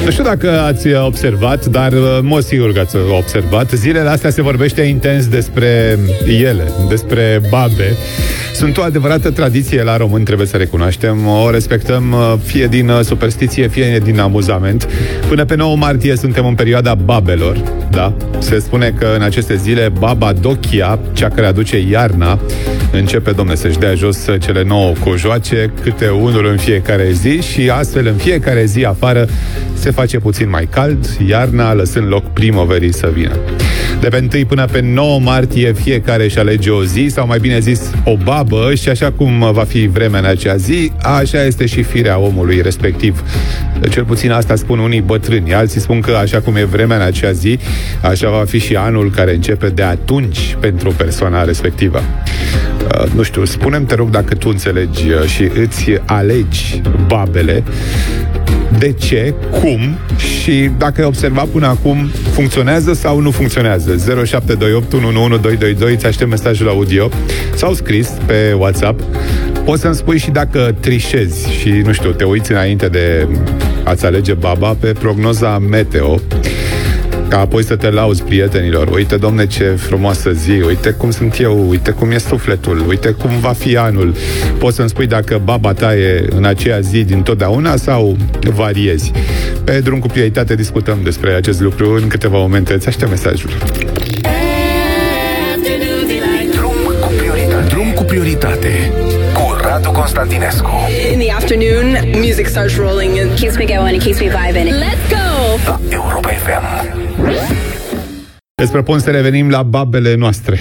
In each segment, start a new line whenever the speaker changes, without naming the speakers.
Nu știu dacă ați observat, dar mă sigur că ați observat, zilele astea se vorbește intens despre ele, despre babe. Sunt o adevărată tradiție la români, trebuie să recunoaștem. O respectăm fie din superstiție, fie din amuzament. Până pe 9 martie suntem în perioada babelor, da? Se spune că în aceste zile baba Dochia, cea care aduce iarna, începe, domne, să-și dea jos cele 9 cojoace, câte unul în fiecare zi, și astfel în fiecare zi afară se face puțin mai cald, iarna lăsând loc primăverii să vină. De pe 1 până pe 9 martie fiecare își alege o zi, sau mai bine zis o babă, și așa cum va fi vremea în acea zi, așa este și firea omului respectiv. Cel puțin asta spun unii bătrâni, alții spun că așa cum e vremea în acea zi, așa va fi și anul care începe de atunci pentru persoana respectivă. Nu știu, spune-mi, te rog, dacă tu înțelegi și îți alegi babele, de ce, cum și dacă ai observat până acum, funcționează sau nu funcționează. 0728 111222, îți aștept mesajul audio sau scris pe WhatsApp. Poți să-mi spui și dacă trișezi și, nu știu, te uiți înainte de a-ți alege baba pe prognoza meteo, ca apoi să te lauzi prietenilor. Uite, domne, ce frumoasă zi, uite cum sunt eu, uite cum e sufletul, uite cum va fi anul. Poți să-mi spui dacă baba ta e în aceea zi dintotdeauna sau variezi. Pe Drum cu Prioritate discutăm despre acest lucru în câteva momente. Îți aștept mesajul.
Drum cu Prioritate cu Radu Constantinescu.
In the afternoon, music starts rolling and
keeps me going, it keeps me vibing.
Let's go!
La Europa FM.
Îți propun să revenim la babele noastre.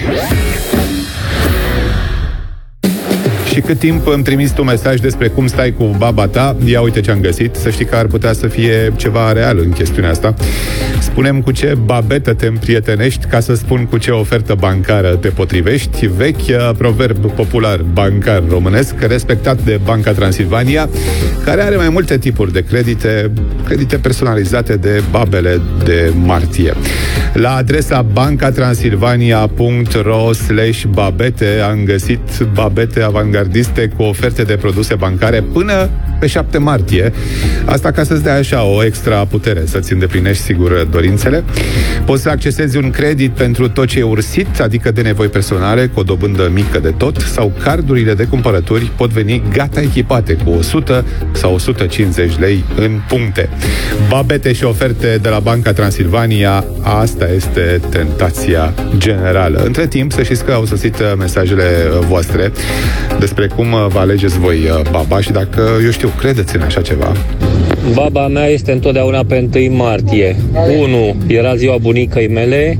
Și cât timp îmi trimiți tu mesaj despre cum stai cu baba ta, ia uite ce am găsit. Să știi că ar putea să fie ceva real în chestiunea asta. Spune-mi cu ce babetă te împrietenești, ca să spun cu ce ofertă bancară te potrivești. Vechi proverb popular bancar românesc, respectat de Banca Transilvania, care are mai multe tipuri de credite personalizate de babele de martie. La adresa bancatransilvania.ro/babete am găsit babete avangardiste cu oferte de produse bancare până pe 7 martie. Asta ca să-ți dea așa o extra putere, să-ți îndeplinești sigur dorințele. Poți să accesezi un credit pentru tot ce e ursit, adică de nevoi personale, cu o dobândă mică de tot, sau cardurile de cumpărături pot veni gata echipate cu 100 sau 150 lei în puncte. Babete și oferte de la Banca Transilvania, asta este tentația generală. Între timp, să știți că au sosit mesajele voastre despre cum vă alegeți voi baba și dacă, eu știu, credeți în așa ceva.
Baba mea este întotdeauna pe 1 martie. 1. Era ziua bunicăi mele.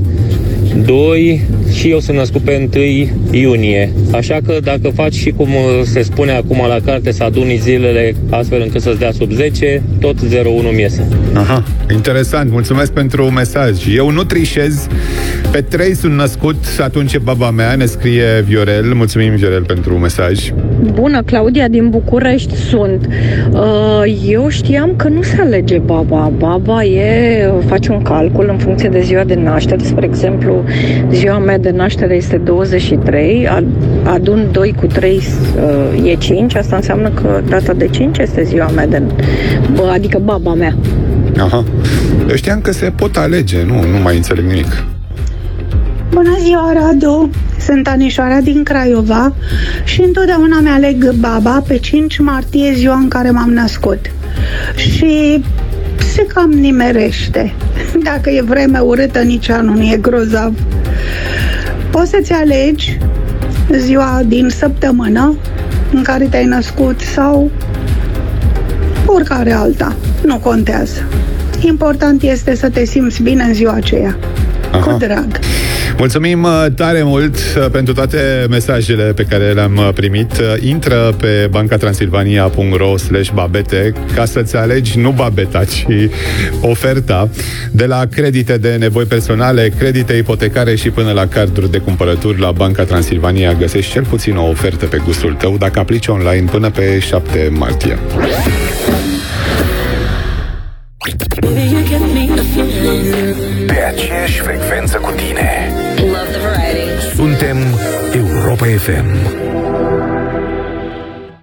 2. Și eu sunt născut pe 1 iunie. Așa că dacă faci și cum se spune acum la carte, să aduni zilele astfel încât să-ți dea sub 10, tot 01 mi iese.
Aha, interesant, mulțumesc pentru mesaj. Eu nu trișez. Pe 3 sunt născut, atunci e baba mea, ne scrie Viorel. Mulțumim, Viorel, pentru mesaj.
Bună, Claudia din București sunt. Eu știam că nu se alege baba. Baba face un calcul în funcție de ziua de naștere. Spre exemplu, ziua mea de naștere este 23, adun 2 cu 3 e 5, asta înseamnă că data de 5 este ziua mea adică baba mea.
Aha. Eu știam că se pot alege, nu mai înțeleg nimic.
Bună ziua, Radu! Sunt Anișoara din Craiova și întotdeauna mi-aleg baba pe 5 martie, ziua în care m-am născut. Și se cam nimerește. Dacă e vreme urâtă, nici anul nu e grozav. Poți să-ți alegi ziua din săptămână în care te-ai născut sau oricare alta. Nu contează. Important este să te simți bine în ziua aceea. Aha. Cu drag.
Mulțumim tare mult pentru toate mesajele pe care le-am primit. Intră pe bancatransilvania.ro/babete ca să-ți alegi nu babeta, ci oferta de la credite de nevoi personale, credite ipotecare și până la carduri de cumpărături. La Banca Transilvania găsești cel puțin o ofertă pe gustul tău dacă aplici online până pe 7 martie.
Pe aceeași frecvență cu tine.
love the variety.
Suntem Europa FM.